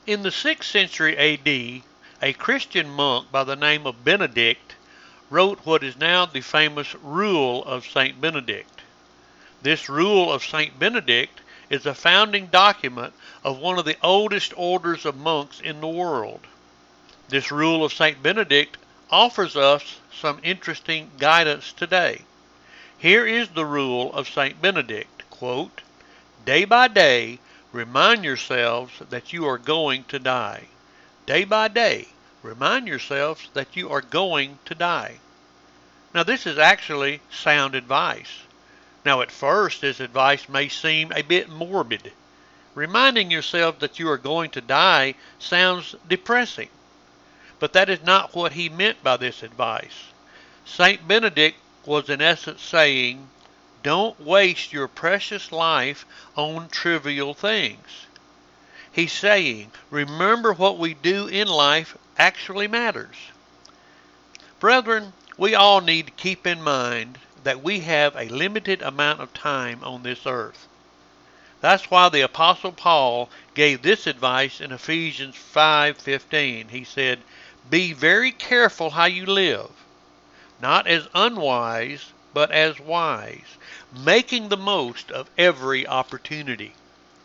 In the 6th century AD, a Christian monk by the name of Benedict wrote what is now the famous Rule of St. Benedict. This Rule of St. Benedict is a founding document of one of the oldest orders of monks in the world. This Rule of St. Benedict offers us some interesting guidance today. Here is the Rule of St. Benedict, quote, "Day by day, remind yourselves that you are going to die. Day by day, remind yourselves that you are going to die." Now this is actually sound advice. Now at first this advice may seem a bit morbid. Reminding yourself that you are going to die sounds depressing. But that is not what he meant by this advice. St. Benedict was in essence saying, don't waste your precious life on trivial things. He's saying, remember what we do in life actually matters. Brethren, we all need to keep in mind that we have a limited amount of time on this earth. That's why the Apostle Paul gave this advice in Ephesians 5:15. He said, "Be very careful how you live, not as unwise, but as wise, making the most of every opportunity."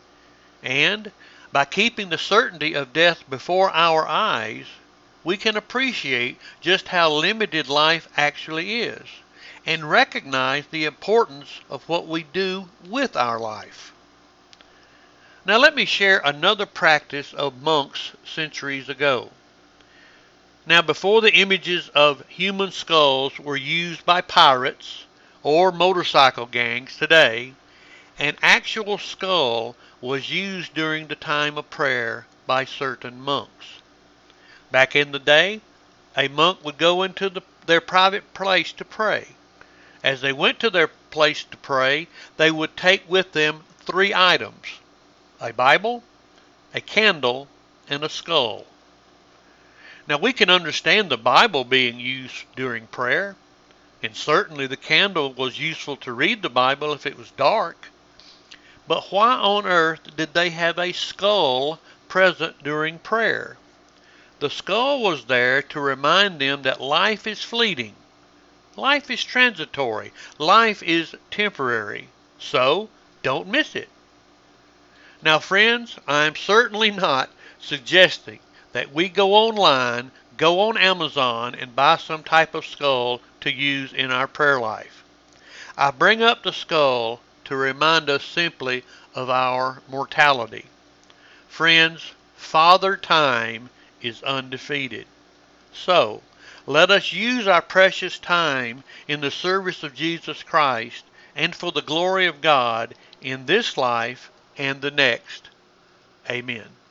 And by keeping the certainty of death before our eyes, we can appreciate just how limited life actually is and recognize the importance of what we do with our life. Now let me share another practice of monks centuries ago. Now before the images of human skulls were used by pirates or motorcycle gangs today, an actual skull was used during the time of prayer by certain monks. Back in the day, a monk would go into their private place to pray. As they went to their place to pray, they would take with them 3 items: a Bible, a candle, and a skull. Now we can understand the Bible being used during prayer, and certainly the candle was useful to read the Bible if it was dark. But why on earth did they have a skull present during prayer? The skull was there to remind them that life is fleeting, life is transitory, life is temporary, so don't miss it. Now friends, I'm certainly not suggesting that we go online, go on Amazon, and buy some type of skull to use in our prayer life. I bring up the skull to remind us simply of our mortality. Friends, Father Time is undefeated. So, let us use our precious time in the service of Jesus Christ and for the glory of God in this life and the next. Amen.